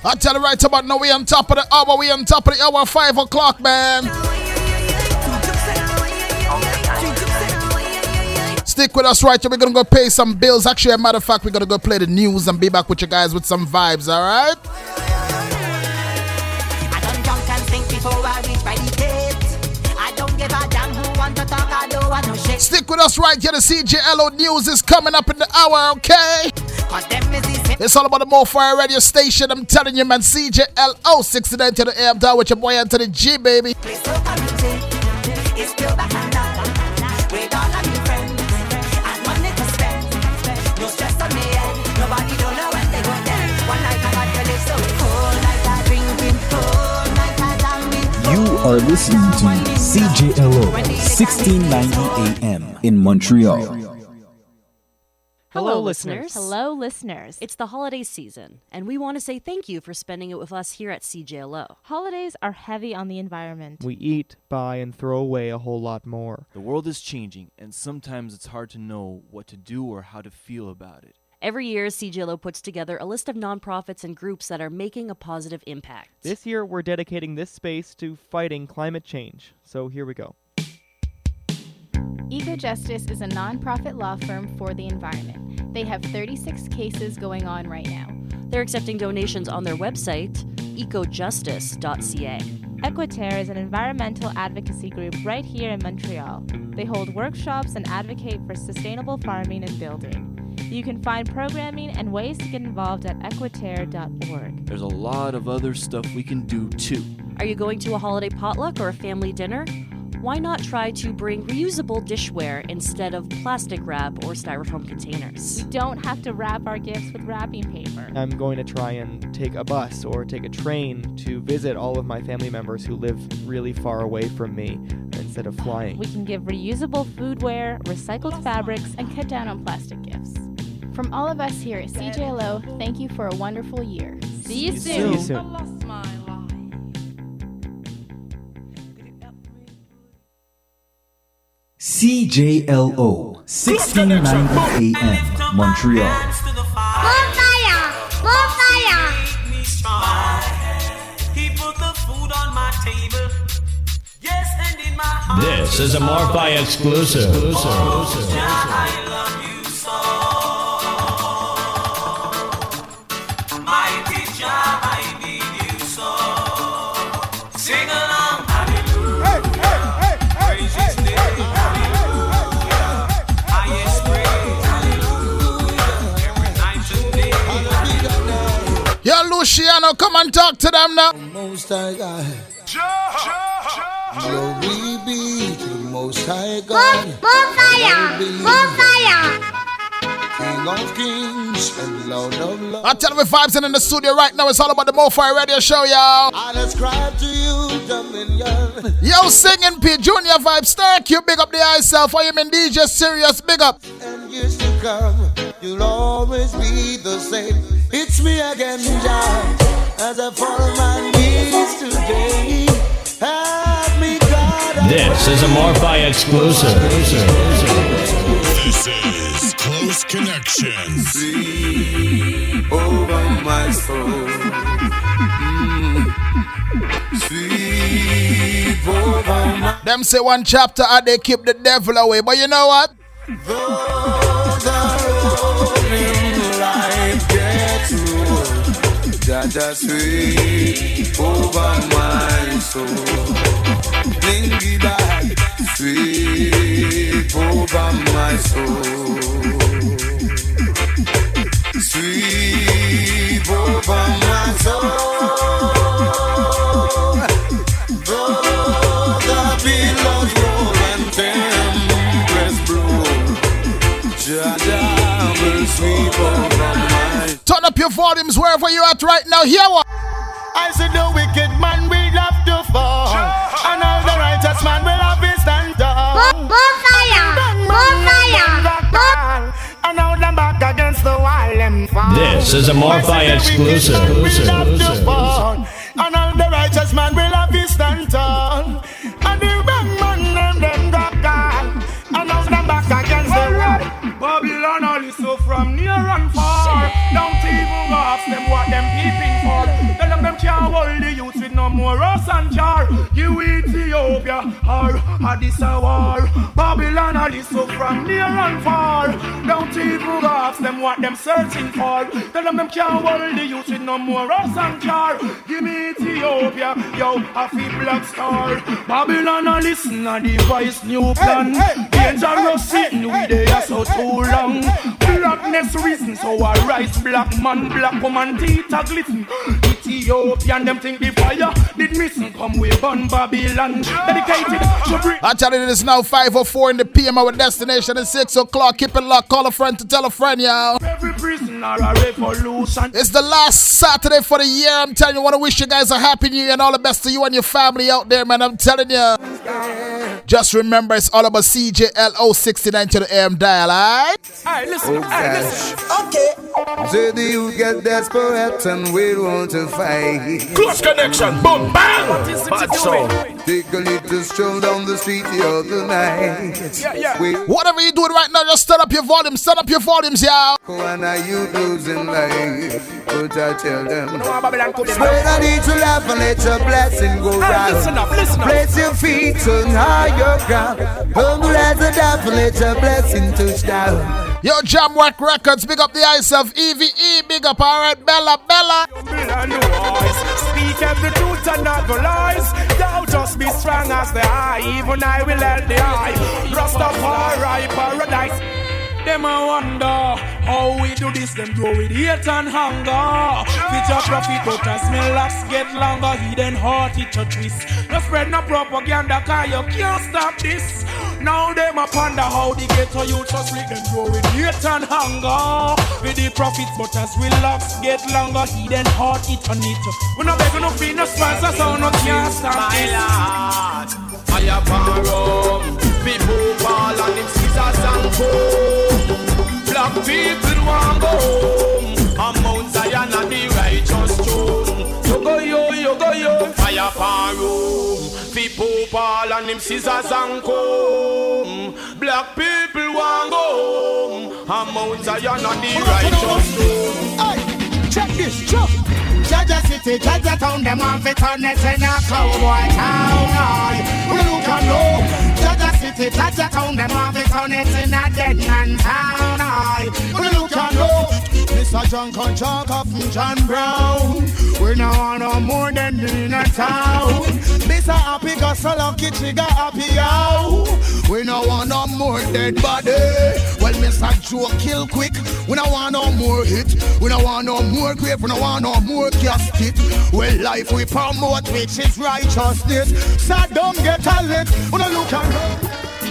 I tell you right about now, we on top of the hour. We on top of the hour, 5 o'clock, man. Stick with us right here. We're going to go pay some bills. Actually, as a matter of fact, we're going to go play the news and be back with you guys with some vibes, all right? I don't jump and think before I reach by the gate. I don't give a damn who want to talk. I don't want no shit. Stick with us right here. The CJLO news is coming up in the hour, okay? It's all about the More Fire radio station. I'm telling you, man. CJLO 69 to the AM down with your boy Anthony G, baby. You are listening to CJLO 1690 AM in Montreal. Hello, listeners. Hello, listeners. It's the holiday season, and we want to say thank you for spending it with us here at CJLO. Holidays are heavy on the environment. We eat, buy, and throw away a whole lot more. The world is changing, and sometimes it's hard to know what to do or how to feel about it. Every year, CJLO puts together a list of nonprofits and groups that are making a positive impact. This year, we're dedicating this space to fighting climate change. So here we go. EcoJustice is a nonprofit law firm for the environment. They have 36 cases going on right now. They're accepting donations on their website, ecojustice.ca. Equiterre is an environmental advocacy group right here in Montreal. They hold workshops and advocate for sustainable farming and building. You can find programming and ways to get involved at equiterre.org. There's a lot of other stuff we can do too. Are you going to a holiday potluck or a family dinner? Why not try to bring reusable dishware instead of plastic wrap or styrofoam containers? We don't have to wrap our gifts with wrapping paper. I'm going to try and take a bus or take a train to visit all of my family members who live really far away from me instead of flying. We can give reusable foodware, recycled fabrics, and cut down on plastic gifts. From all of us here at CJLO, thank you for a wonderful year. See you soon. See you soon. CJLO 1690 AM Montreal. This is a Morphi exclusive. Yo, Luciano, come and talk to them now. Most High God. Glory be to the Most High God. King of kings and Lord of lords. I tell you, vibes in the studio right now. It's all about the More Fire radio show, y'all. I ascribe to you dominion. Yo, singing P Junior Vibe Star Q, big up the self. I am in DJ Serious, big up. And years to come, you'll always be the same. It's me again, Jah, as I fall on my knees today. Help me, God. This is a Morphi exclusive. This is Close Connection. Sweep over my soul. Sweep over my. Them say one chapter and they keep the devil away, but you know what? Though the road in life gets rough, Jah sweep over my soul. Lingy back, sweep over my soul. Sweep over my soul. Though the billows roll and tempests blow, Jah will sweep over my. Turn up your volumes wherever you're at right now. Hear what? I said the wicked man will have to fall, and all the righteous man will have to stand tall. And now them back against the wall, them fall. This is a Morphi exclusive. And all the righteous man will have to stand tall. And the wrong man them got gone. And now them back against the wall. Babylon only so from near and far. Don't even go ask them what them peeping for. Tell them can't hold the youth with no more Ross and jar. You Ethiopia or Addis a war. Babylon a listen from near and far. Don't even ask them what them searching for. Tell them can't hold the youth with no more Ross and jar. Give me Ethiopia, yo, a feel black star. Babylon a listen a device new plan. Dangerous sitting we there so too long. Blackness reason so I rise black man, black woman teeth a glisten. Ethiopian them think the fire did missing come with burn Babylon. Dedicated to bring. I tell you it is now 5:04 in the PM. Our destination is 6 o'clock. Keep it locked. Call a friend to tell a friend, y'all. Every prisoner a revolution. It's the last Saturday for the year. I'm telling you, I want to wish you guys a happy new year and all the best to you and your family out there, man. I'm telling you. Just remember, it's all about CJLO 69 to the AM dial, alright? Alright, listen, listen. Okay. So do you get desperate and we want to fight? Close connection, boom, bang! Bad song. Take a little stroll down the street the other night. Whatever you're doing right now, just turn up your volume. Turn up your volumes, y'all. When are you losing life? But I tell them, spread a little laugh and let your blessing go round. Listen up. Place your feet on higher ground. Humble as a dove and let your blessing touch down. Yo, Jamwork Records, big up the eyes of EVE, big up, alright, Bella. Speak every truth and not the lies. Thou just be strong as the eye. Even I will help the eye. Rastafari paradise. Them I wonder how we do this. Them grow with hate and hunger. With your profit out and smell locks get longer. Hidden heart it a twist. No spread no propaganda cause you can't stop this. Now them I ponder how the ghetto youth just make them grow with hate and hunger. With the profits but as we locks get longer. Hidden heart it a knit. We no beg no fee no sponsor so no can't stop this. I have a room. People fall and them scissors and comb. Black people want go home. And Mount Zion and the righteous throne. You go yo, fire for room. People fall and them scissors and comb. Black people want go home. And Mount Zion and the righteous throne. Hey, check this, check. Jaja City, Jaja Town, them want to turn it in a cowboy town. Look and look. Jaja City, Jaja Town, them want to turn it in a dead man town. Look and look. Mr. John Conchak from John Brown. We now want no more than in a town. Mr. Happy got so lucky, she got happy out. We now want no more dead body. Well, Mr. Joe kill quick. We now want no more hit. We now want no more grave. We now want no more casket. Well, life we promote, which is righteousness. So don't get a lit. We now look and look.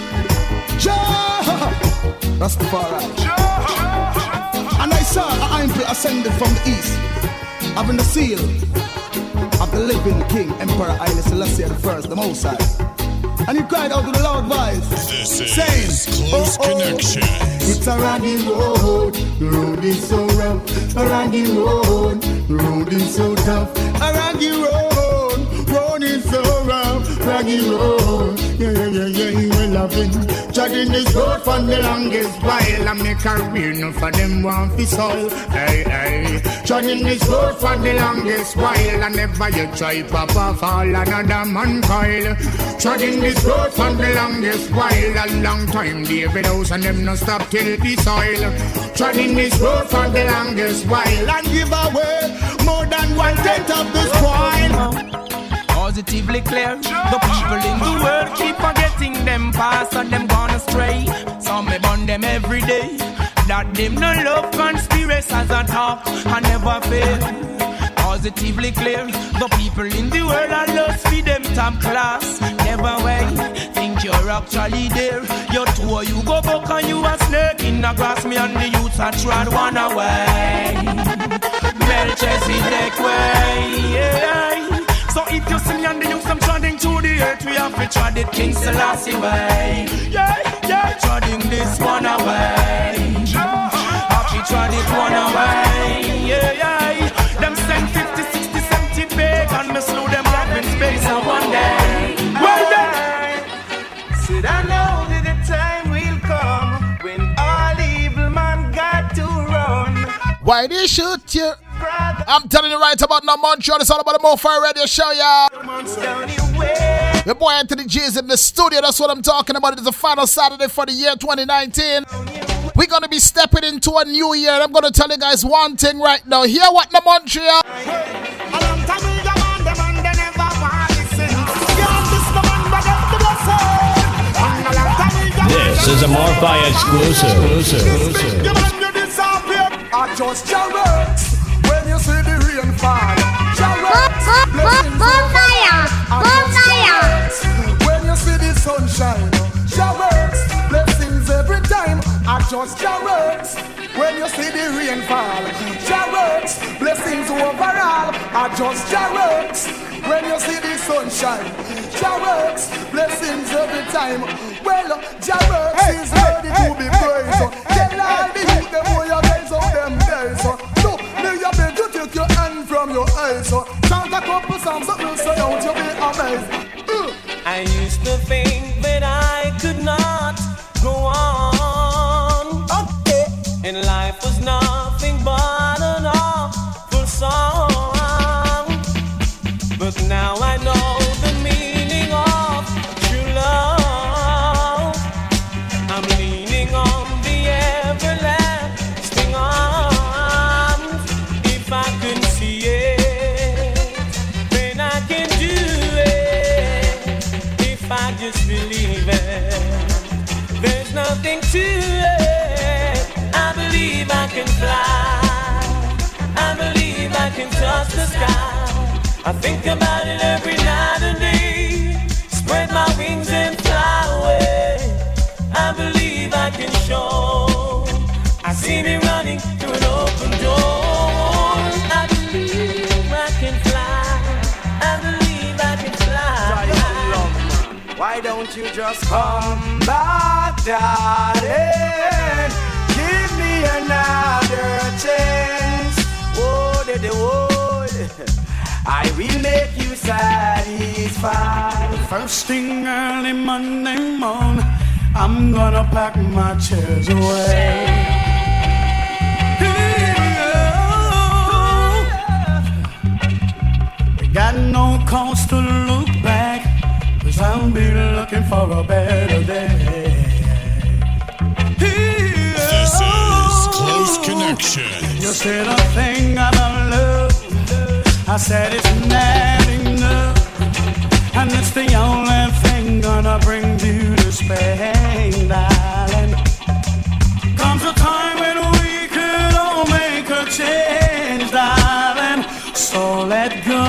That's the far right. And I saw an angel ascended from the east, having the seal of the living King, Emperor Haile Selassie I, the Most High. And he cried out with a loud voice, saying, Close Connection. It's a raggy road, the road is so rough. A raggy road, the road is so tough. A raggy road is so rough. Raggy road, yeah, we're loving. Treading this road for the longest while. I make a career, no for them want to solve. Hey. Treading this road for the longest while. And never you try papa fall another man coil. Treading this road for the longest while. A long time David House and them no stop till the soil. Treading this road for the longest while. And give away more than 1/10 of the spoil. Positively clear, the people in the world keep forgetting them past and them gone astray. Some me burn them every day. That them no love conspiracies and talk and never fail. Positively clear, the people in the world are lost for them top class. Never wait, think you're actually there. Your tour you go back and you a snake in the grass. Me and the youths are trod one away. Melchizedek way, yeah. So if you see me and the youth, I'm treading to the earth. We have to tread it King Selassie way. Yeah, treading this one away. Have to tread it one away. Yeah. Them send 50, 60, 70 big and me slow them up in space and one day. Well done. Said I know that the time will come when all evil man got to run. Why they shoot you? I'm telling you right about now, Montreal. It's all about the More Fire Radio Show, y'all. Your boy Anthony G is in the studio. That's what I'm talking about. It's the final Saturday for the year 2019. We're going to be stepping into a new year. I'm going to tell you guys one thing right now. Hear what the Montreal? This is a Morphy exclusive. I just jarrets when you see the rain fall. Jarrets, when you see the sunshine. Jarrets, blessings every time. I just jarrets when you see the rain fall. Jarrets, blessings overall. I just jarrets when you see the sunshine. Jarrets, blessings every time. Well, jarrets is ready to be praised. Tell all the youth them who you guys out them days. So, me you beg to take your hand from your eyes. Chant a couple songs that will say out you be amazed. I used to think that I could not go on. Okay. And life was nothing but an awful song. But now I know the meaning of true love. I'm leaning on the everlasting arms. If I can see it, then I can do it. If I just believe it, there's nothing to it. I believe I can fly. I believe I can touch the sky. I think about it every night and day. Spread my wings and fly away. I believe I can show. I see me running through an open door. I believe I can fly. I believe I can fly. Why don't you just come back, darling? Give me another chance. Oh, I will make you satisfied. First thing early Monday morning, I'm gonna pack my chairs away. We got no cause to look back, 'cause I'll be looking for a better day. This is Close Connection. You said a thing about love, I said it's not enough, and it's the only thing gonna bring you to Spain, darling. Comes a time when we could all make a change, darling. So let go,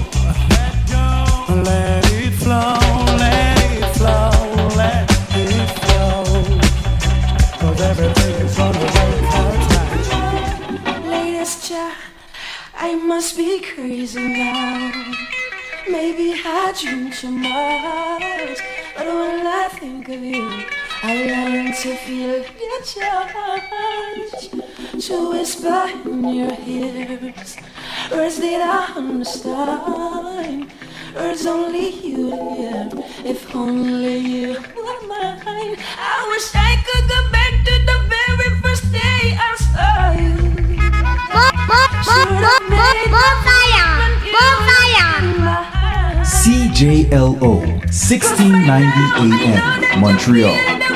let it flow, let it flow, let it flow. 'Cause everything is gonna work out right. Latest child, I must be crazy now. Maybe I dream too much, but when I think of you, I learn to feel your touch, to whisper in your ears, words that I understand, words only you hear. If only you were mine. I wish I could go back to the very first day I saw you. CJLO 1690 AM Montreal.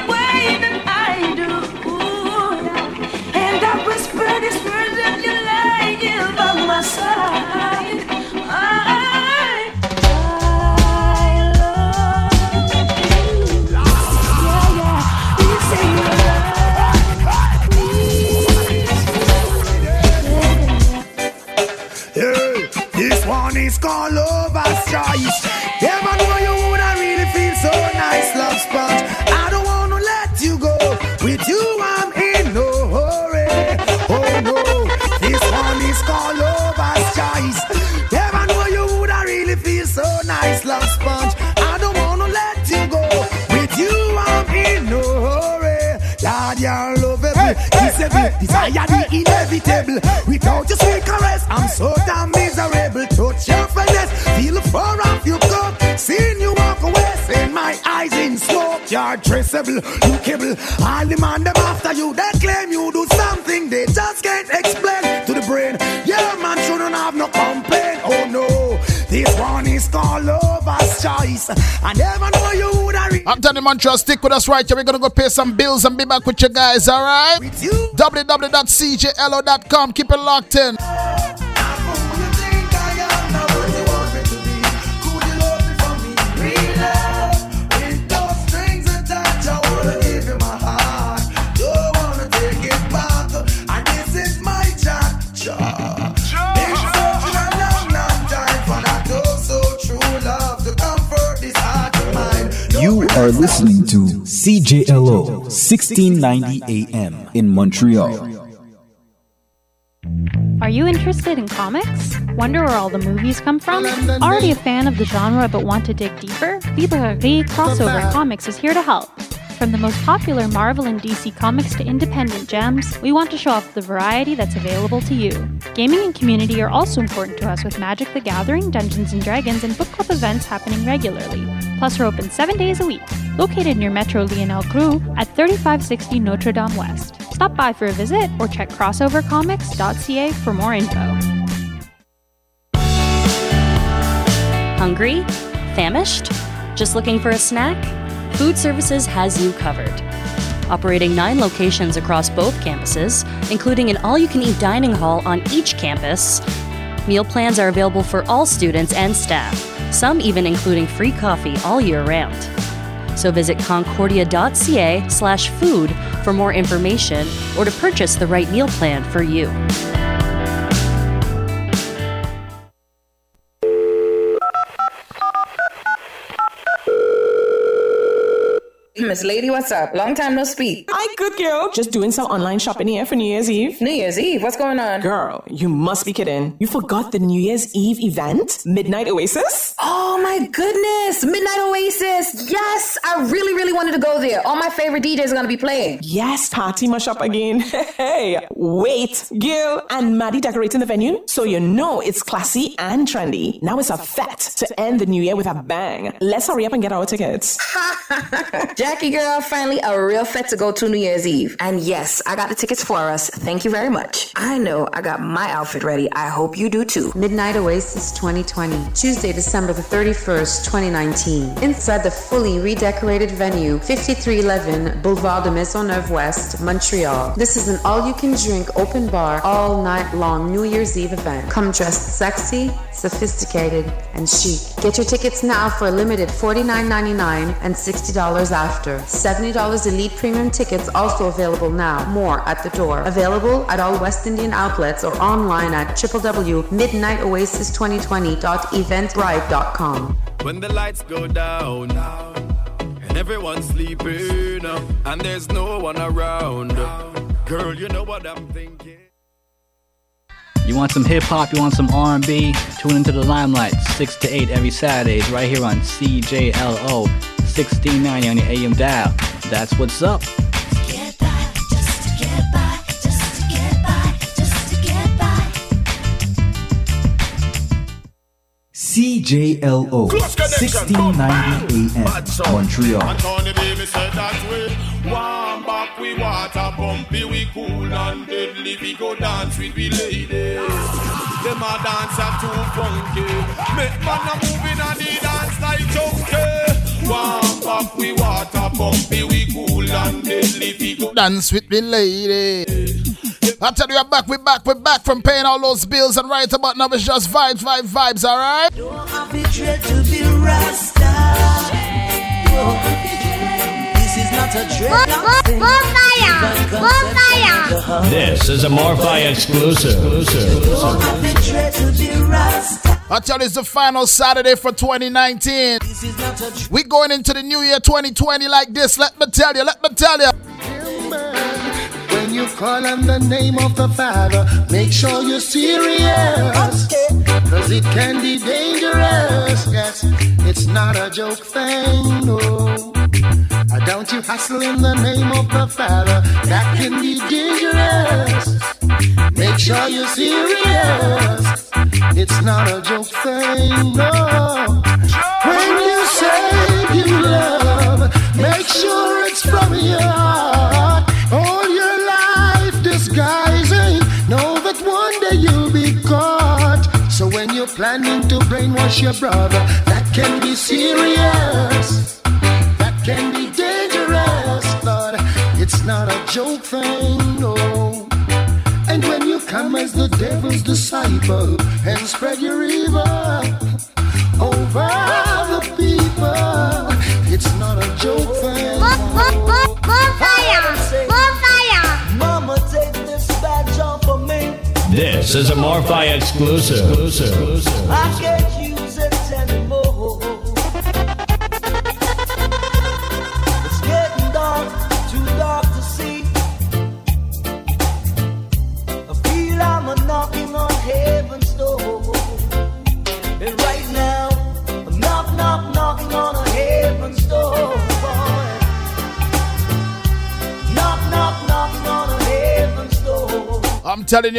And I whisper these words and you lie here by my side. This one is called Lover's Choice. Never know you would I really feel so nice, love sponge. I don't wanna let you go. With you I'm in no hurry. Oh no, this one is called Lover's Choice. Never know you would I really feel so nice, love sponge. I don't wanna let you go. With you I'm in no hurry. Lord, you're lovable, kissable, desire the inevitable. Without your sweet caress, I'm so damn miserable. Touch your finesse, feel the fur off your coat. Seeing you walk away, seeing my eyes in smoke. You're traceable, lookable. I'll demand them after you. They claim you do something they just can't explain to the brain. Yeah, man, shouldn't no complain. Oh no, this one is called Lover's Choice. I never know you would have. I'm telling you, Montreal, stick with us right here. We're gonna go pay some bills and be back with you guys, alright? www.cjlo.com. Keep it locked in. You are listening to CJLO 1690 AM in Montreal. Are you interested in comics? Wonder where all the movies come from? Already a fan of the genre but want to dig deeper? Librairie Crossover Comics is here to help. From the most popular Marvel and DC comics to independent gems, we want to show off the variety that's available to you. Gaming and community are also important to us with Magic the Gathering, Dungeons & Dragons, and book club events happening regularly. Plus, we're open 7 days a week. Located near Metro Lionel Crew at 3560 Notre Dame West. Stop by for a visit or check crossovercomics.ca for more info. Hungry? Famished? Just looking for a snack? Food Services has you covered. Operating 9 locations across both campuses, including an all-you-can-eat dining hall on each campus, meal plans are available for all students and staff, some even including free coffee all year round. So visit concordia.ca/food for more information or to purchase the right meal plan for you. Miss Lady, what's up? Long time no speak. Hi, good girl. Just doing some online shopping here for New Year's Eve. New Year's Eve? What's going on? Girl, you must be kidding. You forgot the New Year's Eve event? Midnight Oasis? Oh my goodness! Midnight Oasis! Yes! I really wanted to go there. All my favorite DJs are going to be playing. Yes, party mash up again. Hey, wait. Gil and Maddie decorating the venue, so you know it's classy and trendy. Now it's a fet to end the new year with a bang. Let's hurry up and get our tickets. Jackie girl, finally a real fet to go to New Year's Eve. And yes, I got the tickets for us. Thank you very much. I know I got my outfit ready. I hope you do too. Midnight Oasis 2020, Tuesday, December the 31st, 2019. Inside the fully redecorated venue, 5311 Boulevard de Maisonneuve West, Montreal. This is an all-you-can-drink open bar all night long New Year's Eve event. Come dressed sexy, sophisticated, and chic. Get your tickets now for a limited $49.99 and $60 after. $70 Elite Premium tickets also available now. More at the door. Available at all West Indian outlets or online at www.midnightoasis2020.eventbrite.com. When the lights go down and everyone's sleeping and there's no one around, girl, you know what I'm thinking. You want some hip-hop, you want some R&B? Tune into The Limelight, 6 to 8 every Saturdays, right here on CJLO, 1690 on your AM dial. That's what's up. CJLO 1690 AM Montreal. Warm back, we water bumpy, we cool and deadly. We go dance with we ladies. Them a dance are too funky. Make man a moving and the dance like junkie. Warm back, we water bumpy, we cool and deadly. We go dance with me lady. I tell you, we're back from paying all those bills, and right about now it's just vibes, alright? Don't have it dread to be Rasta. This is not a dreadlock thing. This is a Morphi exclusive. Don't have it dread to be Rasta. I tell you, it's the final Saturday for 2019. We're going into the new year 2020 like this. Let me tell you. When you call on the name of the Father, make sure you're serious, cause it can be dangerous. Yes, it's not a joke thing, no. Don't you hustle in the name of the Father, that can be dangerous. Make sure you're serious, it's not a joke thing, no. When you say you love, make sure it's from your heart. All your life disguising, know that one day you'll be caught. So planning to brainwash your brother. That can be serious. That can be dangerous, Lord. It's not a joke thing, no. And when you come as the devil's disciple and spread your evil over the people, it's not a joke thing. More fire! More fire! Mama, take this badge off of me. This is a Morphi exclusive. I can't use it anymore. It's getting dark, too dark to see. I feel I'm a knocking on heaven's door. And right now, I'm knocking on a heaven's door. Boy. Knocking on a heaven's door. I'm telling you.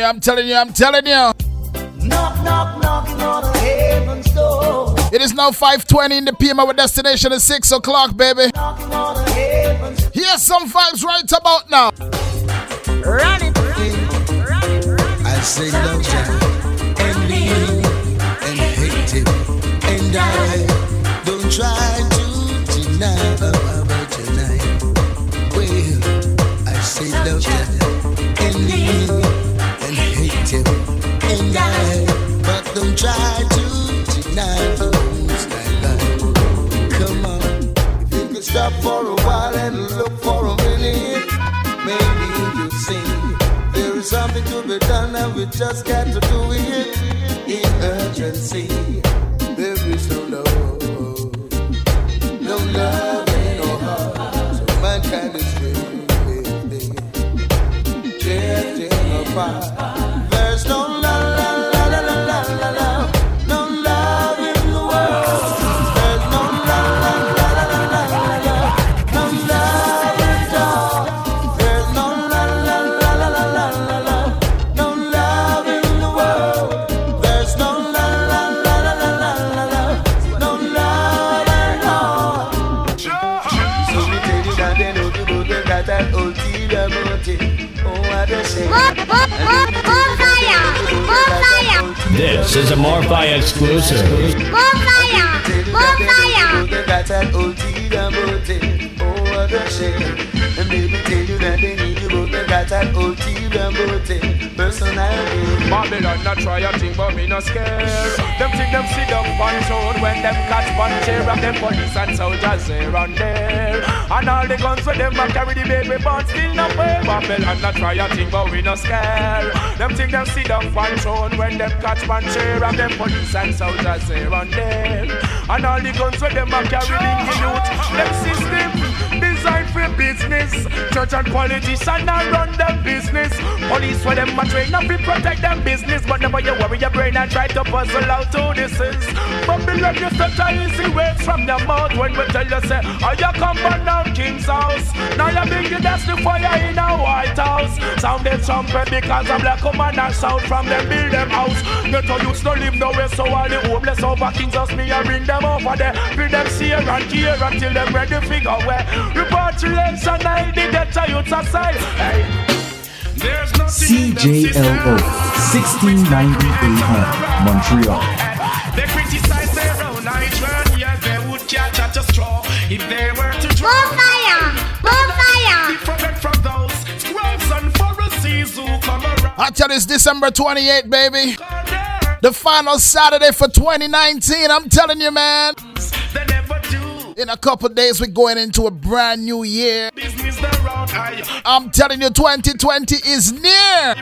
Knocking on a heaven's door. It is now 5:20 in the PM. Our destination is 6 o'clock, baby. Knocking on a heaven's door. Here's some vibes right about now. Run it. I say love him and leave him and hate him, and I don't try to deny about tonight. Well, I say love him and leave him and hate him, and I but don't try to deny things like that. Come on, if you could stop for a while and look for a minute, maybe you'll see there is something to be done and we just got to do it in urgency. There is no love in no heart, so mankind is drifting apart. There's no love. This is a Morphi exclusive. More fire! More fire! And baby tell you that they need you, but they got that old personality. Babylon not try a thing, but me no scared. Them think them sit up on road when them catch one chair of them police and soldiers here and there. And all the guns for them a carry the baby, but still no pay. Babylon not try a thing, but we no scared. Them think them sit up on road when them catch one chair of them police and soldiers here and there. And all the guns for them a carry the youth. Them system designed for business. Church and politicians now run them business. Police for them a train up to protect them business. But never you worry your brain and try to puzzle out who this is. Babylon used to try easy words from your mouth when we tell you say, oh you come back down King's house. Now you bring the dust the fire in a White House. Sound the trumpet because a black woman and sound from them build them house. Get a youths don't live nowhere, so all the homeless over King's house me and bring them over there. Bring them share and care until them ready to figure where. Repatriation I did get a youths aside. Hey. CJLO 1690 AM Montreal. They criticize their own nitron, yeah, they would catch at a straw if they were to draw. More fire! More fire! Different from those scribes and Pharisees who come around. I tell you, it's December 28th, baby. The final Saturday for 2019. I'm telling you, man. They never do. In a couple days, we're going into a brand new year. I'm telling you, 2020 is near.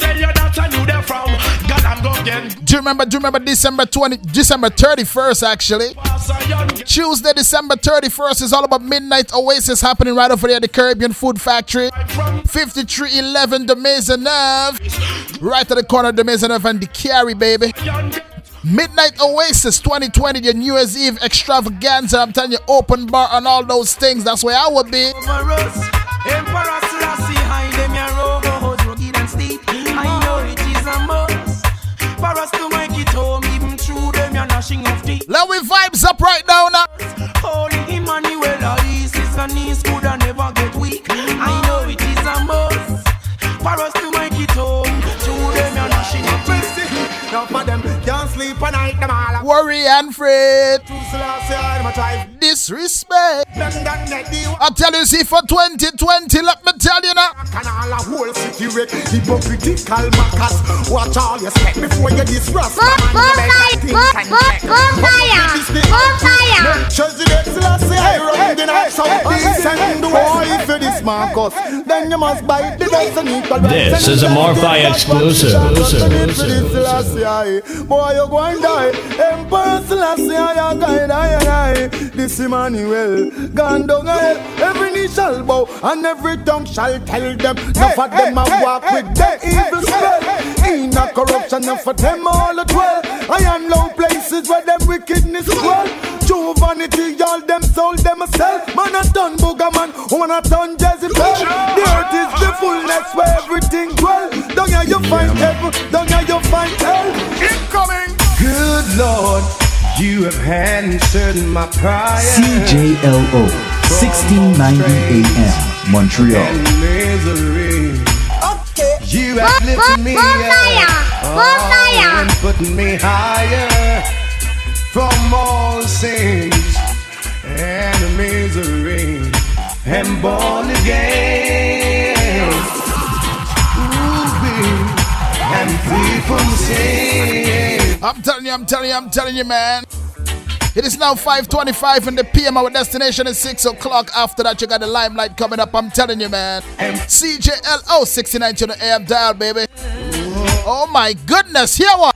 Do you remember December 31st, actually? Tuesday, December 31st is all about Midnight Oasis happening right over there at the Caribbean Food Factory. 5311 de Maisonneuve. Right at the corner of de Maisonneuve and the Carey, baby. Midnight Oasis 2020, the New Year's Eve extravaganza. I'm telling you, open bar and all those things. That's where I would be. Let me vibes up right now. Holy Emmanuel, Isis and knees could never get weak. I know it is a must for us to make it home. Through them, you're gnashing of teeth. Now for them, can't sleep. sleep a night, them all. Worry and fret. Disrespect. I tell you, see, for 2020, let me tell you now. Can all a whole city wreck. Hypocritical mackers. Watch all your step before you disrupt. This is a Morphi exclusive. Boy, you go and die. Emperor Selassie, I guide. This Emmanuel, gone down hell. Every knee shall bow and every tongue shall tell them. Enough of them a walk with the evil spell. In a corruption, enough of them all at well. I am low places where them wickedness dwell. True vanity, all them sold themselves. Man a done booger man, woman a done Jezebel. The earth is the fullness where everything dwell. Down here you find heaven, down here you find hell. Incoming. Good Lord, you have answered my prayer. CJLO 1690 AM Montreal. And misery. Okay. You have lifted me up and put me higher from all sins and misery. And born again. And free from sin. I'm telling you, man. It is now 5:25 in the PM. Our destination is 6 o'clock. After that, you got the limelight coming up. I'm telling you, man. CJLO 69 on the AM dial, baby. Oh my goodness, here what?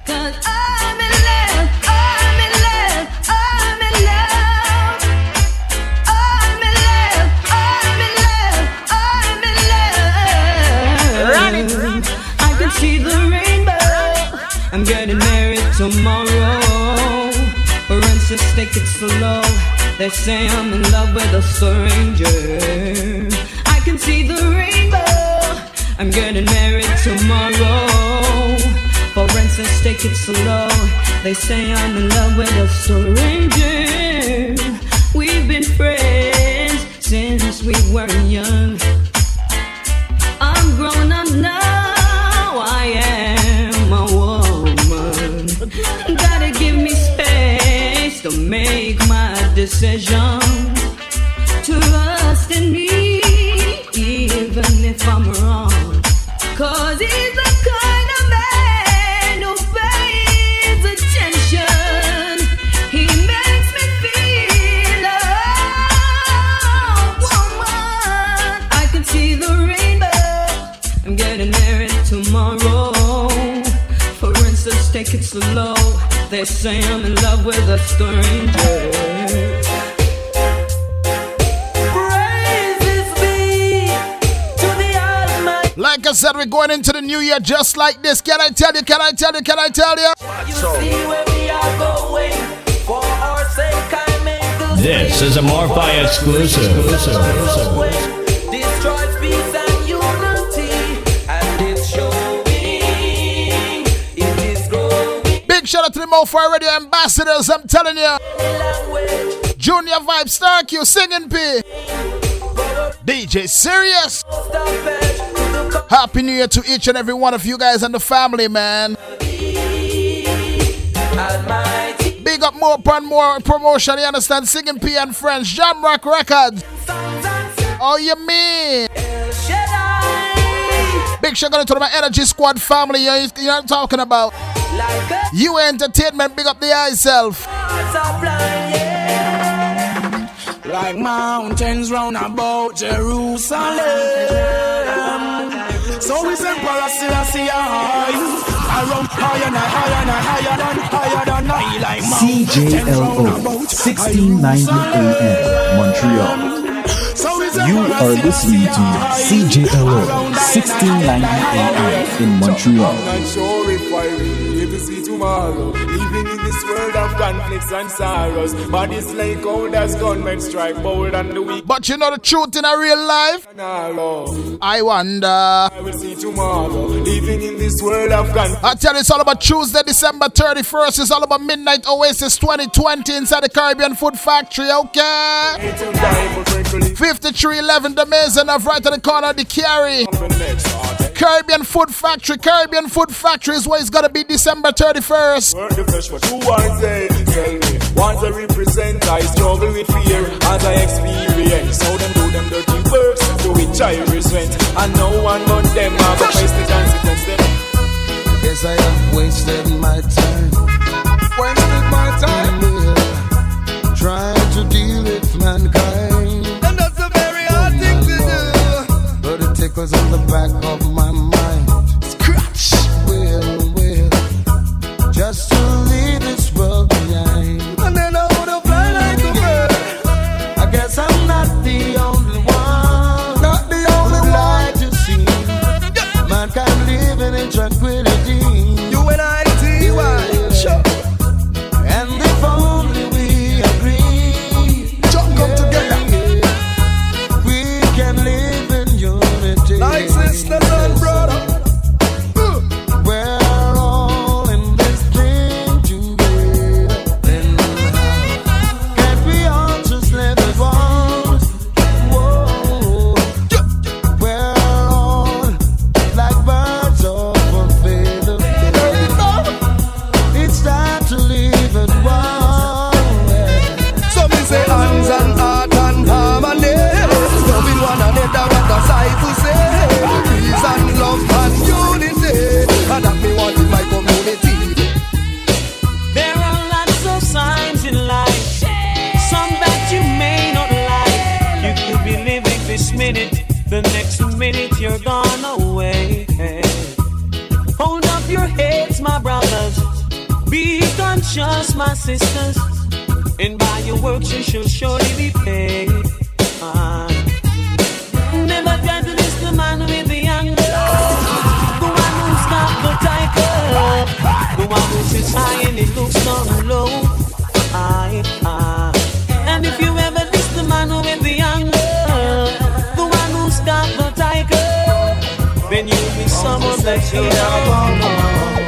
I can see the rainbow. I'm getting married tomorrow. For instance, take it slow. They say I'm in love with a stranger. I can see the rainbow. I'm getting married tomorrow. For instance, take it slow. They say I'm in love with a stranger. We've been friends since we were young. I'm grown up now, I am a woman. Gotta give me space to make my decision. Trust in me, even if I'm wrong. Cause he's the kind of man who pays attention. He makes me feel a woman. I can see the rainbow. I'm getting married tomorrow. For instance, take it slow. They say I'm in love with a stranger. Praises be to the Almighty. Like I said, we're going into the new year just like this. Can I tell you? Can I tell you? Can I tell you? You see where we are going. For our sake, I make the This is a Morphi exclusive. Destroys peace and unity, and it's showing. It is growing. Big shout out to the Morphi Radio ambassadors, I'm telling you. Junior Vibe, Star Q, Singing P. DJ Serious. Happy New Year to each and every one of you guys and the family, man. Big up more and more promotion, you understand? Singing P and Friends, Jamrock Records. Oh, you mean? Big shout out to my Energy Squad family, you know what I'm talking about? You Entertainment, big up the yourself. Like mountains round about Jerusalem. So we send Selassie higher than I, like CJLO 1690 AM Montreal. You are listening to CJLO 1690 AM in Montreal. I'm not sure if I really to see tomorrow. Living in this world of conflicts and sorrows. But it's like how does gunmen strike bold and the weak. But you know the truth in a real life? I wonder. I will see tomorrow. Living in this world of conflicts. I tell you, it's all about Tuesday, December 31st. It's all about Midnight Oasis 2020 inside the Caribbean Food Factory, okay? 5311 The Mason of right on the corner of the Carry. Caribbean Food Factory. Caribbean Food Factory is where it's gonna be December 31st. Work the flesh, but who wants it? Tell me. Once I represent, I struggle with fear as I experience how them do them dirty works, to which I resent. And no one but them have to face the consequence. Yes, I have wasted my time. Wasted my time. Yeah. Trying to deal with mankind. And that's a very hard thing to do. But it tickles on the back of my mind. Scratch. Well, just to leave this world behind. And then I would have fly like a bird. I guess I'm not the only one. Not the only one. Like to see mankind living in tranquility. U-N-I-T-Y. Sure. And if only we agree, come together. We can live in unity. Like sisters and brother. We're all in this thing together. Then can't we all just live as one? Whoa. We're all like birds of a feather. It's time to leave it one. Some say hands and heart and harmony. Loving one another, what the cycle say. Peace and love and unity. And that me want in my community. There are lots of signs in life, some that you may not like. You could be living this minute, the next minute you're gone away. Hold up your heads, my brothers. Be conscious, my sisters. And by your works you shall surely be paid. Never try to diss the man with the anger, the one who's got the tiger, the one who sits high and it looks down low. And if you ever diss the man with the anger, the one who's got the tiger, then you'll be someone that you don't know.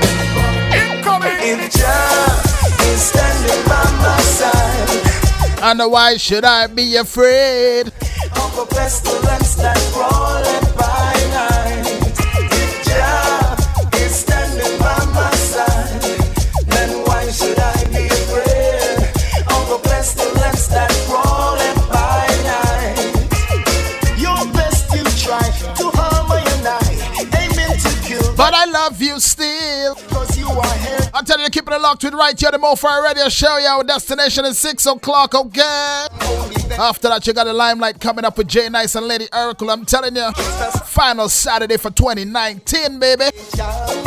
If Jah is standing by my side, and why should I be afraid? of a pestilence that crawling by night. If Jah is standing by my side, then why should I be afraid of a pestilence that crawling by night? Your best you try to harm me and I, aiming to kill, but I love you still. Cause you are here. I'm telling you, keep it locked with right here, the Mofire Radio Show. Our destination is 6 o'clock, okay? After that, you got a Limelight coming up with Jay Nice and Lady Urkel. I'm telling you, final Saturday for 2019, baby. So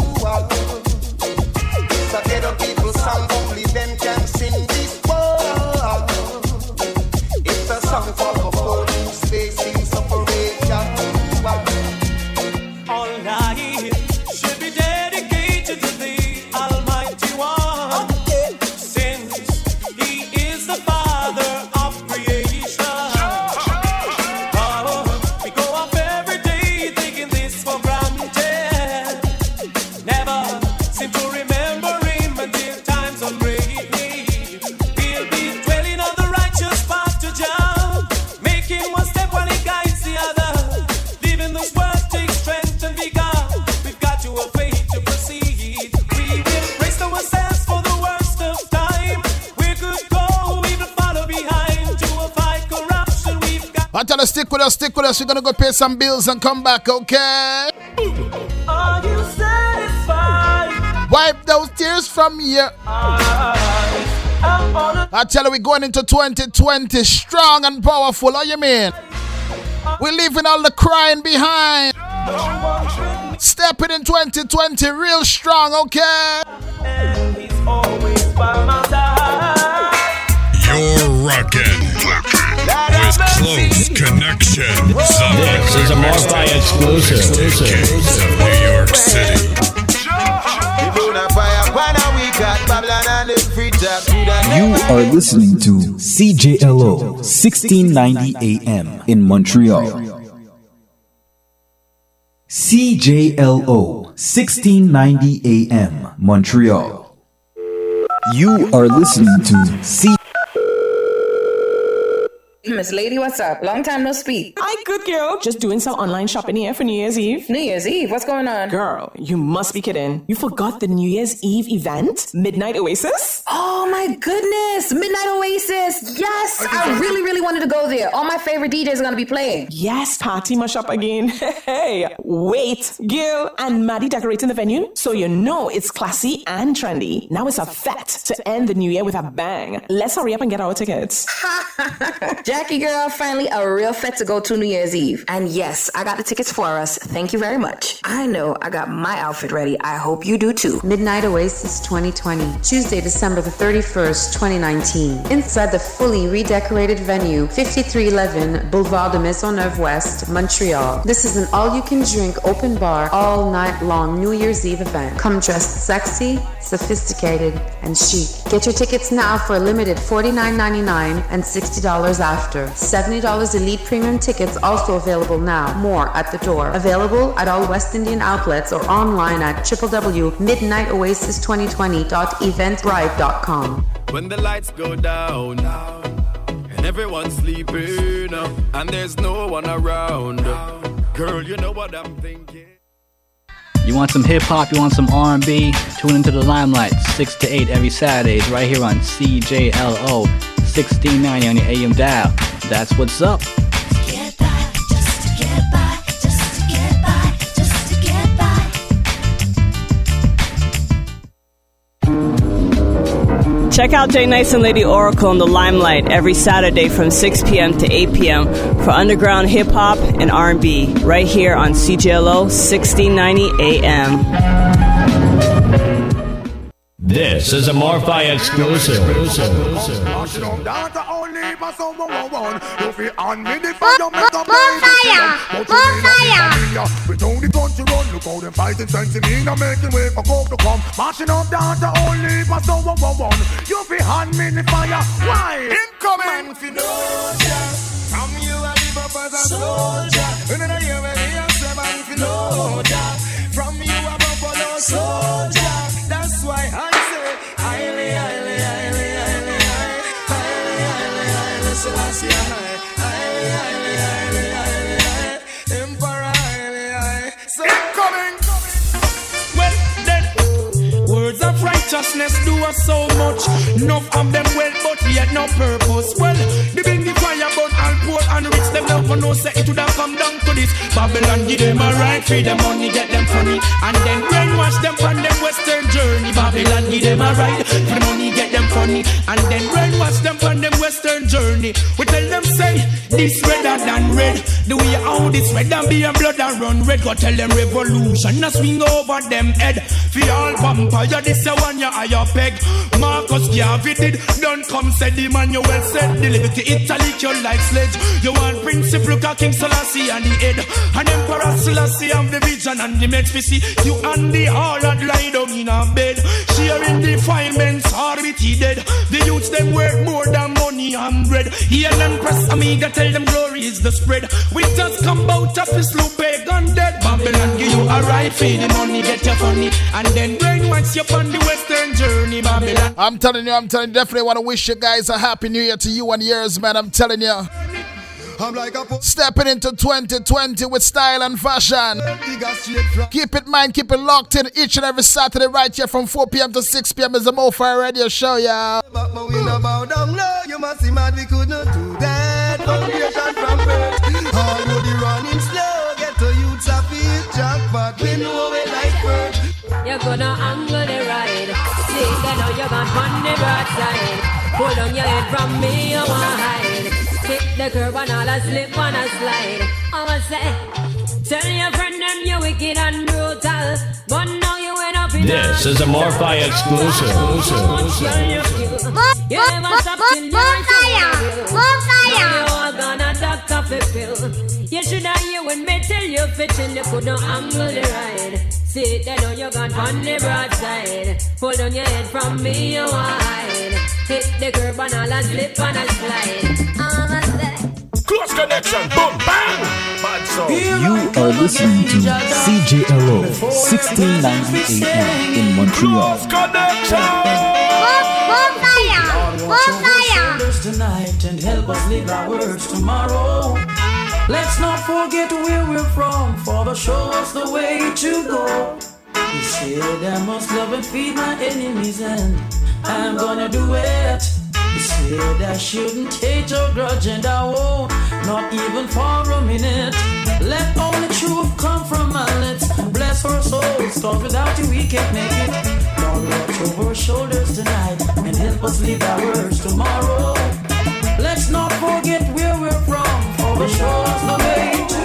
ghetto people song, only them can sing this world. It's a song for the police facing separation. All night should be dedicated to the Almighty One, since He is the Father of creation. Oh, we go up every day taking this for granted. Never seem to remember Him until times of great need. We'll be dwelling on the righteous path to Jah, making one step while He guides the other. Living this world takes strength and vigor. We've got to have faith to proceed. We will brace ourselves for the worst of time. We could go, we will follow behind to avoid corruption. We've got. I tell you, stick with us, stick with us. We're gonna go pay some bills and come back, okay? Are you satisfied? Wipe those tears from your. I tell you, we're going into 2020 strong and powerful. How you mean? We're leaving all the crying behind. Stepping in 2020 real strong, okay? And He's always by my side. You're rocking with Close Connection. This is a Mofire exclusive. Of New York City. You are listening to CJLO 1690 AM in Montreal. CJLO 1690 AM Montreal. You are listening to Miss Lady, what's up? Long time no speak. Hi, good girl. Just doing some online shopping here for New Year's Eve. New Year's Eve? What's going on? Girl, you must be kidding. You forgot the New Year's Eve event? Midnight Oasis? Oh my goodness! Midnight Oasis! Yes! I really wanted to go there. All my favorite DJs are going to be playing. Yes, party must up again. Hey, wait. Gil and Maddie decorating the venue, so you know it's classy and trendy. Now it's a fet to end the new year with a bang. Let's hurry up and get our tickets. Jackie girl, finally a real fet to go to New Year's Eve. And yes, I got the tickets for us. Thank you very much. I know I got my outfit ready. I hope you do too. Midnight Oasis 2020, Tuesday, December the 31st, 2019. Inside the fully redecorated venue, 5311 Boulevard de Maisonneuve West, Montreal. This is an all-you-can-drink open bar all night long New Year's Eve event. Come dressed sexy, sophisticated, and chic. Get your tickets now for a limited $49.99 and $60 after. $70 Elite Premium tickets also available now. More at the door. Available at all West Indian outlets or online at www.midnightoasis2020.eventbrite.com. When the lights go down and everyone's sleeping and there's no one around, girl, you know what I'm thinking. You want some hip-hop, you want some R&B? Tune into the Limelight, 6 to 8 every Saturdays, right here on CJLO, 1690 on your AM dial. That's what's up. Check out Jay Nice and Lady Oracle on the Limelight every Saturday from 6 p.m. to 8 p.m. for underground hip-hop and R&B, right here on CJLO 1690 AM. This is a Morphi exclusive. We don't the country run, look how them fighting sense in me, making way for coke to come. Marching up down to only for someone. You be hand me the fire. Why? Incoming for no job. From you I live up as a soldier. And then I hear me say man for no job. From you I buffalo soldier. That's why I say highly, Selassie high. Emperor highly. So incoming. Well then, words of righteousness do us so much. Enough of them well, but yet no purpose. Well, the bring the fire, but all poor and rich them love for no say it would have come down to this. Babylon give them a right, free them money, get them funny, and then brainwash them from them western journey. Babylon give them a right, for the money, get them funny, and then brainwash them from them western journey. We tell them say this redder than red. The way how this red and be a blood and run red. Go tell them revolution a swing over them head. For all vampire, this a one ya higher peg. Marcus Garvey did, don't come said the man you well said. Deliver to Italy, you like sledge. You want Principal King Selassie and the head. And Emperor Selassie have the vision and the meds. We see you and the harlot lie down in a bed. Sharing defilements hard with he dead. The youths them worth more than money and bread. Heal and press Amiga, tell them glory is the spread. We just come out of this loop, pagan dead. Babylon give you a right, feel the money, get your funny, and then brainwash you on the western journey, Babylon. I'm telling you, definitely want to wish you guys a happy new year to you and yours, man. I'm telling you. I'm like stepping into 2020 with style and fashion. Keep it mind, keep it locked in each and every Saturday right here from 4 p.m. to 6 p.m. is the Morphi Radio Show, y'all. But we no bow down low. You must see mad, we could not do that. Foundation from birth. All would the running slow. Get to youths a feel jackpot. We know it like bird. You're gonna angle the ride. See, they know you're gonna run the broadside. Pull on your head from me, you wanna hide. Hit the curb and all a slip and a slide. I'ma say, tell your friend them you wicked and brutal, but now you end up in This is a Morphi exclusive. You never stop till you fire. You are gonna duck off a pill. You should have hear when me tell you fitting you could not angle the ride. See, they know you're gone on the broadside. Pull on your head from me, you hide. Hit the curb and all a slip and a slide. Close connection, boom, bang! Bad song. You are listening to CJLO 1690 AM in Montreal. Close connection! Bonfire! tonight and help us live our words tomorrow. Let's not forget where we're from, Father, show us the way to go. He said I must love and feed my enemies, and I'm gonna do it. He said I shouldn't hate or grudge, and I won't, not even for a minute. Let only truth come from my lips. Bless our souls, cause without you we can't make it. Lord, watch over our shoulders tonight and help us live our words tomorrow. Let's not forget where we're from, for the show us the way to.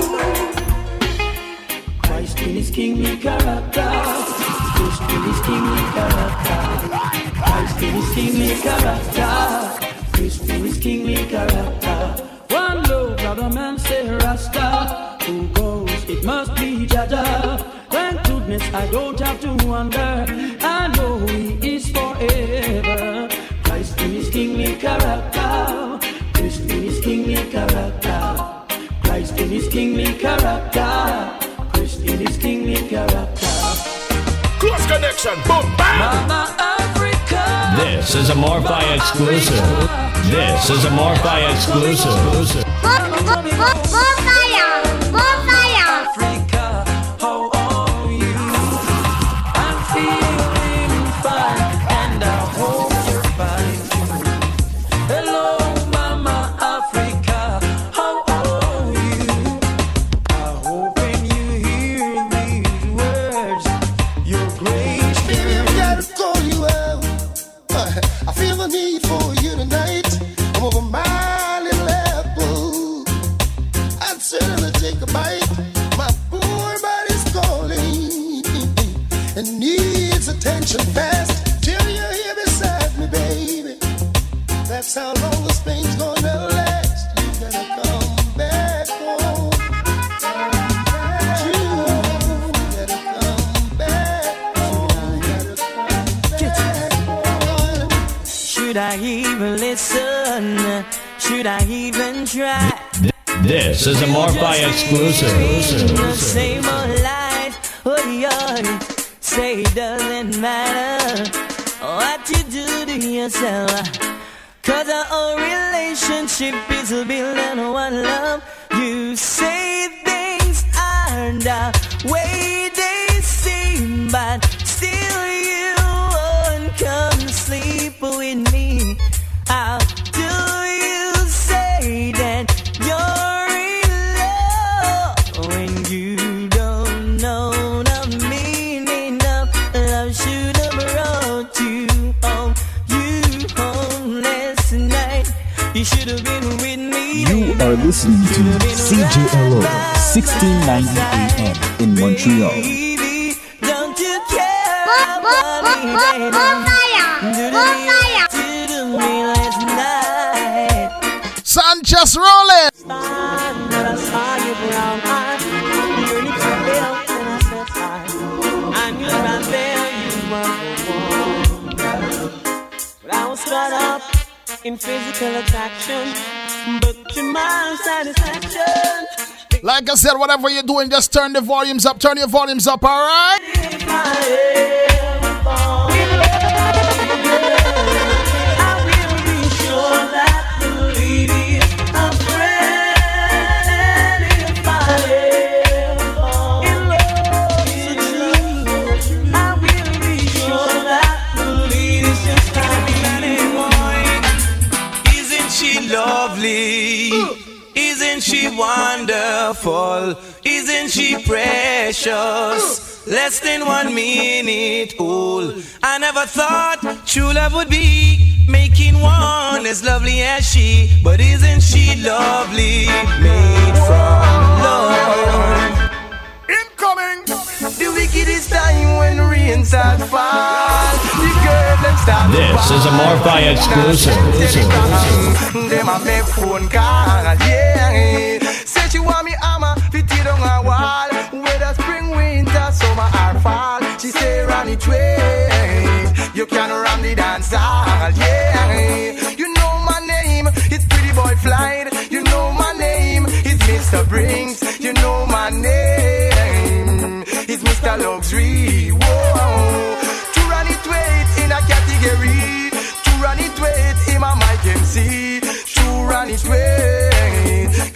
Christ in his kingly character. Christ in his kingly character. Christ in his kingly character. Christ in his kingly character. One low brother man say Rasta. Who goes? It must be Jaja. Thank goodness I don't have to wonder. I know he is forever. Christ in his kingly character. Christ in his kingly character. Christ in his kingly character. Christ in his kingly character. Close connection, boom, bam! Mama Africa. This is a Morphi exclusive. This is a Morphi exclusive. Africa, how are you? I'm feeling fine, and I hope you're fine too. Hello, Mama Africa, how are you? I hope when you hear these words, you're great. Baby, I gotta call you out. I feel the need for you tonight. I'm over my little apple. I'd certainly take a bite. My poor body's calling and needs attention fast. Till you're here beside me, baby. That's how long this pain's gonna last. You gotta come back home. You gotta come back home. Should I even listen? Should I even try? This is a Morphi exclusive. Same old life, oh yeah. Say it doesn't matter what you do to yourself, cause our own relationship is built on one love. You say things aren't the way they seem, but still you won't come to sleep with me. How do you say that you're in love when you don't know the meaning of love? Should have brought you home last night. You should have been with me. You are listening to CJLO 1690 AM in Montreal. Baby, don't you care about me? Sanchez rolling. I was caught up in physical attraction, but to my satisfaction. Like I said, whatever you're doing, just turn the volumes up. Turn your volumes up, alright? Lovely, isn't she wonderful? Isn't she precious? Less than 1 minute old. I never thought true love would be making one as lovely as she. But isn't she lovely? Made from love. Incoming. The wickedest time when rain start fall. The girl them start. This is a Morphi exclusive. Them a make phone call, yeah. Say she want me hammer, fit it on her wall. Whether spring, winter, summer or fall. She say run it way. You can run the dance hall, yeah. You know my name, it's Pretty Boy Flight. You know my name, it's Mr. Brinks. You know my name, it's Mr. Luxury. Whoa. To run it weight in a category. To run it weight in my mic MC. To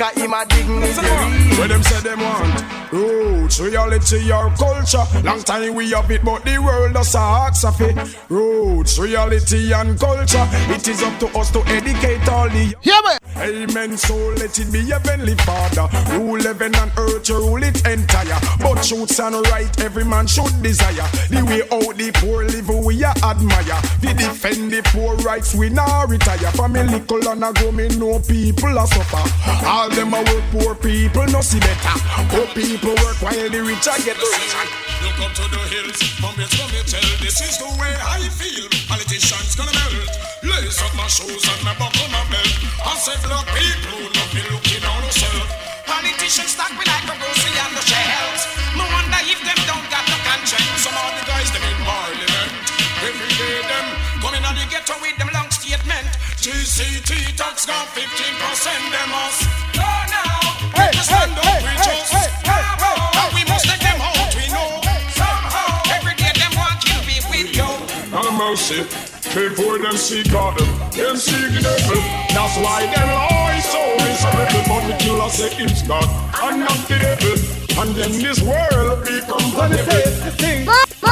a him a dignitary. Where them say them want roots, reality or culture. Long time we have it, but the world does ask of it. Roots, reality and culture. It is up to us to educate all the. Amen. So let it be heavenly Father. Rule heaven and earth, you rule it entire. But truths and right, every man should desire. The way out the poor live, we a admire. We defend the poor rights, we not retire. From a little and a grow, me know people a suffer. All them a work, poor people no see better. Poor people work while the rich a get rich. Look up to the hills, from here to me tell. This is the way I feel. Politicians gonna melt. Lace up my shoes and my buckle my belt. I say black people, not be looking on themselves. Politicians stack me like a grocery on the shelves. No wonder if them don't got no conscience. Some of the guys them in parliament. Every day them coming on the ghetto with them long statement. GCT tax gone 15%, them us. No, now, hey, just stand up with us. We must let them out, we know. Somehow, every day them want kill me with you. Not a mercy. Before them seek God, them seek the devil. That's why them always so miserable. But the killer say it's God and not the devil. And then this world become vanity.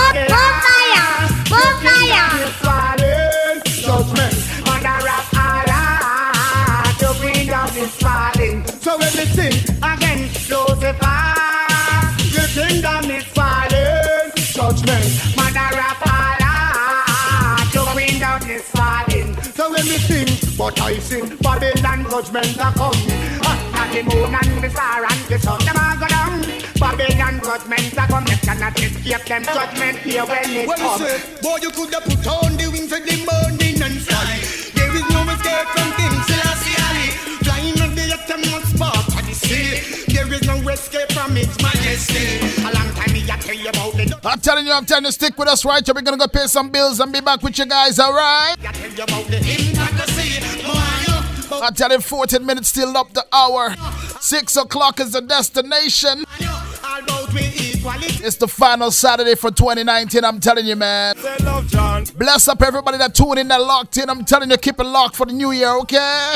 Bonfire! Judgment, mother of Allah. The wind of is falling. So when we sing again, Lucifer, the kingdom is falling. Judgment, mother of Allah. The wind of is falling. So when we sing, but I sing, Babylon judgment are coming. At the moon and the star and the sun, them all go down. Babylon judgment are coming. Cannot escape them judgment here when it comes. Boy, you could have put on the wings of the morning and fly. There is no escape from things, Selassie. Flying on the uttermost part of the sea. There is no escape from its majesty. A long time me I tell you about it. I'm telling you, stick with us, right? We're gonna go pay some bills and be back with you guys, alright? I tell you about the hypocrisy. I'm telling you, 14 minutes till up the hour. 6 o'clock is the destination. It's the final Saturday for 2019, I'm telling you, man. Bless up everybody that tuned in, that locked in. I'm telling you, keep it locked for the new year, okay?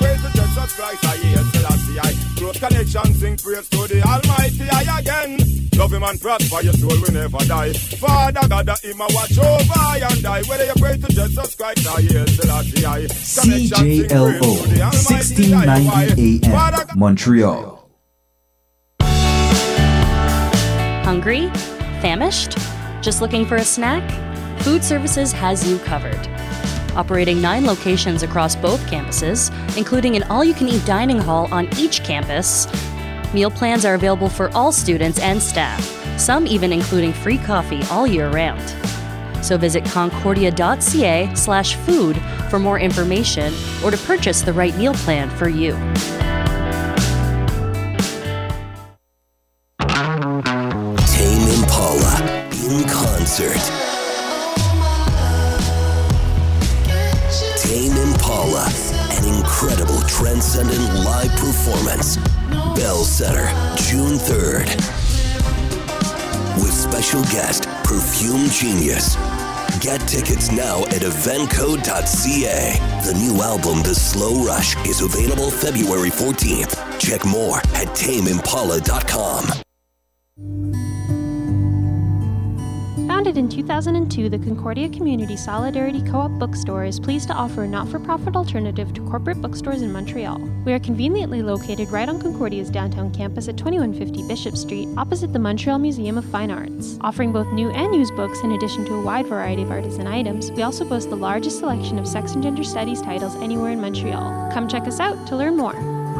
Close connection, sing praise to the Almighty I again. Love him and prosper, your soul will never die. Father God, that him a watch over and die. Whether you pray to Jesus Christ or yes, Selassie I. CJLO 1690 AM, Montreal. Hungry? Famished? Just looking for a snack? Food Services has you covered. Operating 9 locations across both campuses, including an all-you-can-eat dining hall on each campus, meal plans are available for all students and staff, some even including free coffee all year round. So visit concordia.ca/food for more information or to purchase the right meal plan for you. Tame Impala in concert. Tame Impala, an incredible transcendent live performance. Bell Center, June 3rd. With special guest, Perfume Genius. Get tickets now at eventcode.ca. The new album, The Slow Rush, is available February 14th. Check more at tameimpala.com. Founded in 2002, the Concordia Community Solidarity Co-op Bookstore is pleased to offer a not-for-profit alternative to corporate bookstores in Montreal. We are conveniently located right on Concordia's downtown campus at 2150 Bishop Street, opposite the Montreal Museum of Fine Arts. Offering both new and used books in addition to a wide variety of artisan items, we also boast the largest selection of sex and gender studies titles anywhere in Montreal. Come check us out to learn more.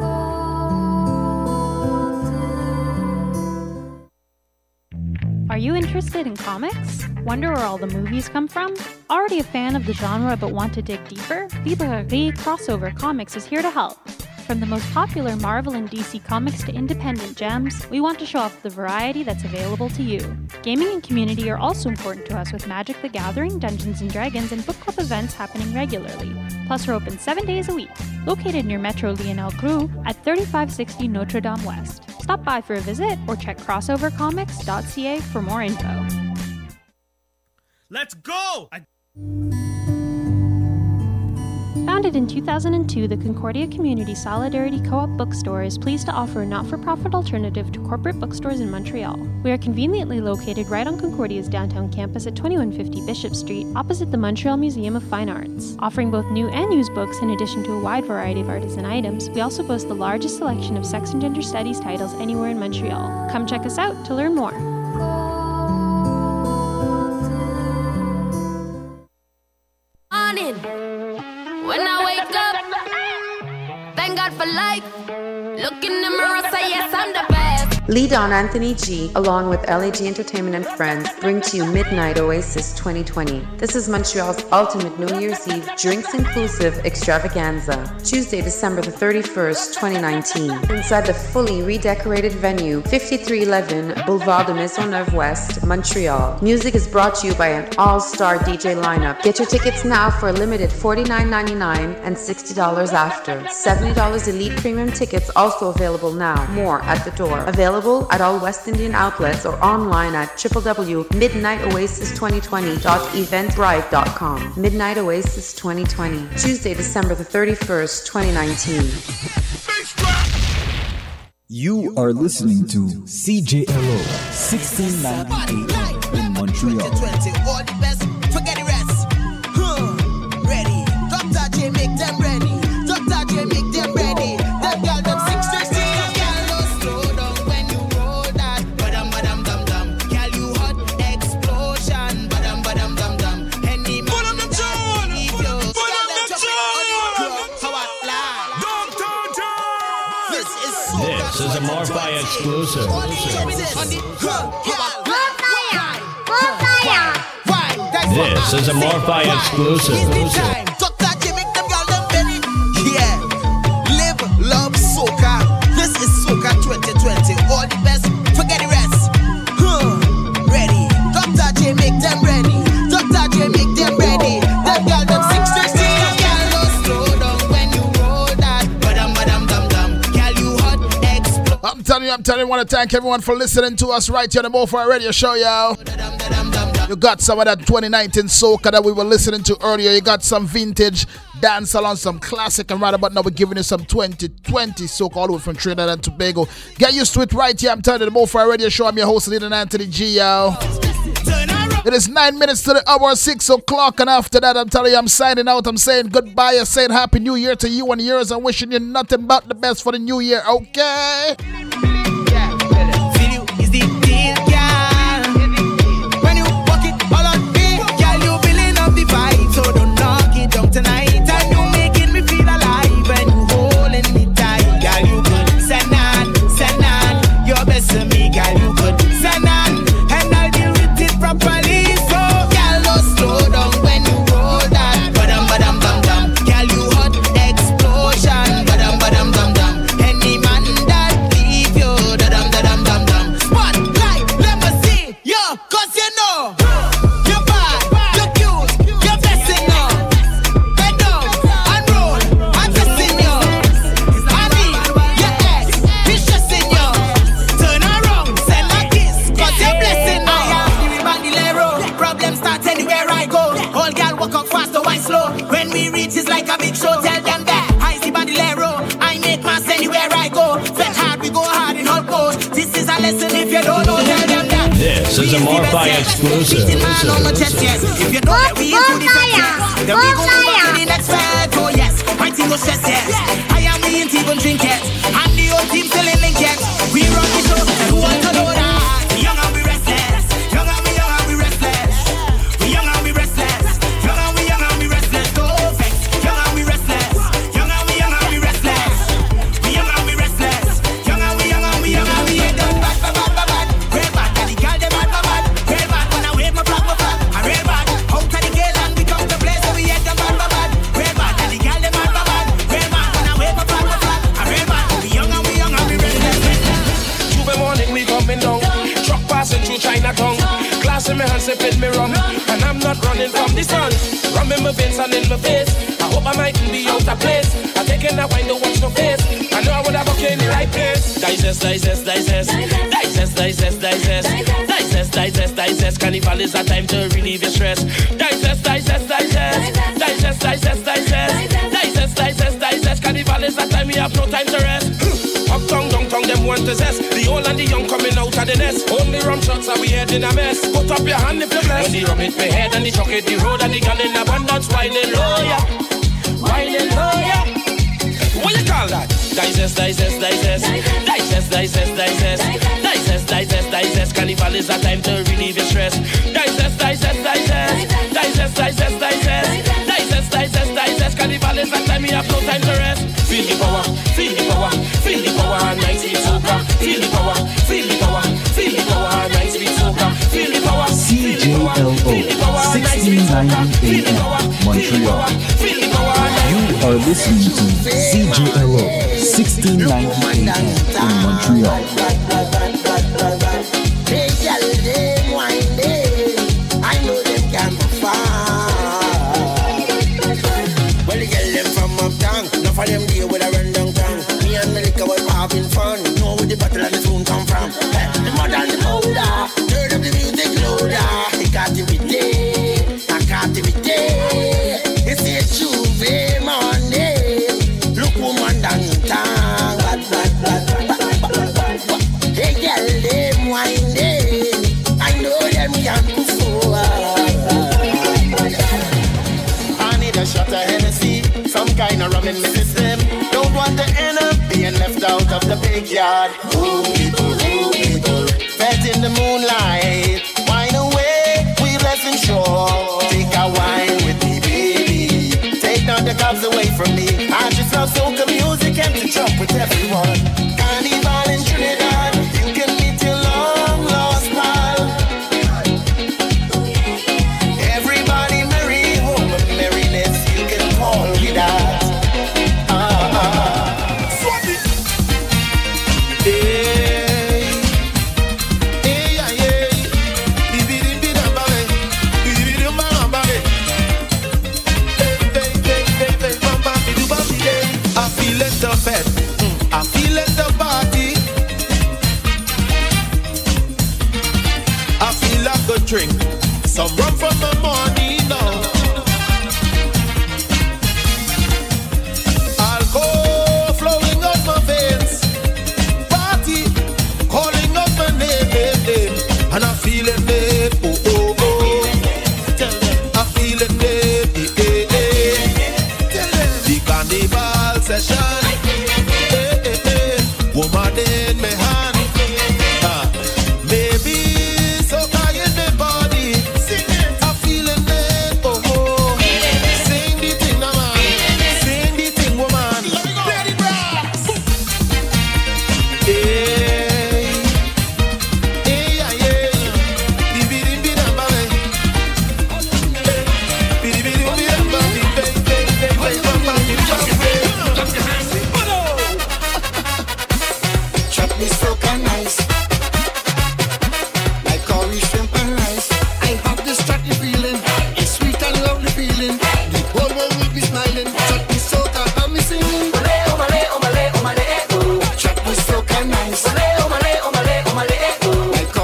Are you interested in comics? Wonder where all the movies come from? Already a fan of the genre but want to dig deeper? Librairie Crossover Comics is here to help. From the most popular Marvel and DC comics to independent gems, we want to show off the variety that's available to you. Gaming and community are also important to us with Magic the Gathering, Dungeons & Dragons, and book club events happening regularly. Plus, we're open 7 days a week. Located near Metro Lionel Groux at 3560 Notre Dame West. Stop by for a visit or check crossovercomics.ca for more info. Let's go! Founded in 2002, the Concordia Community Solidarity Co-op Bookstore is pleased to offer a not-for-profit alternative to corporate bookstores in Montreal. We are conveniently located right on Concordia's downtown campus at 2150 Bishop Street, opposite the Montreal Museum of Fine Arts. Offering both new and used books in addition to a wide variety of artisan items, we also boast the largest selection of sex and gender studies titles anywhere in Montreal. Come check us out to learn more. Morning. When I wake up, thank God for life. Look in the mirror, say yes, I'm the best. Lead on Anthony G, along with LAG Entertainment and Friends, bring to you Midnight Oasis 2020. This is Montreal's ultimate New Year's Eve drinks-inclusive extravaganza, Tuesday, December the 31st, 2019. Inside the fully redecorated venue, 5311 Boulevard de Maisonneuve West, Montreal. Music is brought to you by an all-star DJ lineup. Get your tickets now for a limited $49.99 and $60 after. $70 Elite Premium tickets also available now. More at the door. Available at all West Indian outlets or online at www.midnightoasis2020.eventbrite.com. Midnight Oasis 2020, Tuesday, December the 31st, 2019. You are listening to CJLO 1690 in Montreal. All the best, forget the rest. Ready. Dr. J make them ready. Dr. J make them ready. Them girl them 616. This is a Morphi exclusive. This is a Morphi exclusive. Yeah, live, love, soca. This is soca 2020. All the best, forget the rest. Ready, Dr. J make them ready. Dr. J make them ready. Them girl them 616. Girl, don't slow down when you roll that. Badam, badam, dum, dum. Girl, you hot, explode. I'm telling you, I want to thank everyone for listening to us right here on the Morphi Radio Show, y'all. You got some of that 2019 soca that we were listening to earlier. You got some vintage dance along, some classic, and right about now we're giving you some 2020 soca all the way from Trinidad and Tobago. Get used to it right here. I'm telling you, the Morphi Radio Show. I'm your host, Leader Anthony G, y'all. It is 9 minutes to the hour, 6 o'clock, and after that, I'm telling you, I'm signing out. I'm saying goodbye. I'm saying Happy New Year to you and yours. I'm wishing you nothing but the best for the new year, okay? Video is the deal, girl. When you walk it all on me, girl, you feeling up the vibe. So don't knock it down tonight. And you making me feel alive. And you holding me tight. Girl, you could send on, your best to me, girl, you could send on. And I'll deal with it properly. So, girl, don't slow down when you roll that. Badam, badam, dum, dum. Girl, you hot explosion. Badam, badam, dum, dum. Any man that leave you, da-dum, da-dum, dum, dum. Spotlight, let me see you, 'cause you know you're bad, you're cute, you're blessing you. Bend down and roll, I'm blessing you. I mean, your ex, he's stressing you. Turn around, send a kiss, 'cause you're blessing you. I am the bandolero, problems start anywhere I go. All girl walk up fast or wine slow. When we reach, it's like a big show, tell them that. I see bandolero, I make mass anywhere I go. Fed hard, we go hard in all codes. This is a lesson if you don't know, tell them that. This is a Morphi exclusive. If you don't know that we into the fest, yes. Then we go move on to the next fest, oh yes. My team goes chest, yes. I am the ain't even drink yet. I'm the old team still in link yet. We run the show, who want to know that? Young and we restless. Young and we restless. We young and we restless. Young and we restless. Go vex. Young and we restless. Young and we restless. We young and we restless. Young and we ain't done bad. Real bad, the girl them bad. Real bad, when I wave my flag. I real bad, out of the gate and we come to place so we ain't done bad. Real bad, the girl them bad. Real bad, when I wave my flag. I real bad, we young and we restless. Tuesday morning we coming down, truck passing through Chinatown. Glass in my hand sipping me rum, and I'm not running from the sun. Rum in my veins and in my face. I hope I mightn't be out of place. I'm taking that wine to watch no face. I know I would have walked in the right place. Digest. Carnival is a time to relieve your stress. Digest. time to rest. Uptown, downtown, them want to zest. The old and the young coming out of the nest. Only rum shots are we head in a mess. Put up your hand if you're blessed. When the rum hit my head and the truck hit the road and the gun in abundance, whining low, yeah. Whining low, yeah. What you call that? Digest. Carnival is a time to relieve your stress. Digest. Carnival is a time you have no time to rest. Feel the power, nice sweet soca. Feel the power, nice sweet soca. Feel the power, CJLO 1690 AM, Montreal. You are listening to CJLO 1690 AM in Montreal. Hey, girl, them wine them. I know them can perform. Well, the girl them from uptown. Enough of them deal with a run downtown. Me and the liquor was having fun. Know where the battle and the tune come from. The mud and the powder. Turn up the music louder. The captivity. It's a Juve Monday. Look, woman downtown. Hey, girl, them wine them. I know them can perform. I need a shot of Hennessy, some kind of rum in my system. Don't want to end up being left out of the big yard. Ooh, people, fed in the moonlight. Wine away, we less than sure. Take a wine with me, baby. Take down the cobs away from me. I just love soca music and to jump with everyone. Carnival in Trinidad, you can meet your long lost pal. Everybody merry, home of merriness, you can call me that. I feel it the party. I feel like a drink. Some rum from the morning now. Alcohol flowing out my veins. Party calling out my name. And I feel it, oh. I feel it, The carnival session. Woman in my hand, baby, so high in my body. Sing it, I'm feeling it, oh. Sing the thing, man, sing the thing, woman. Ready,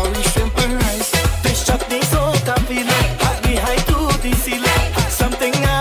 Something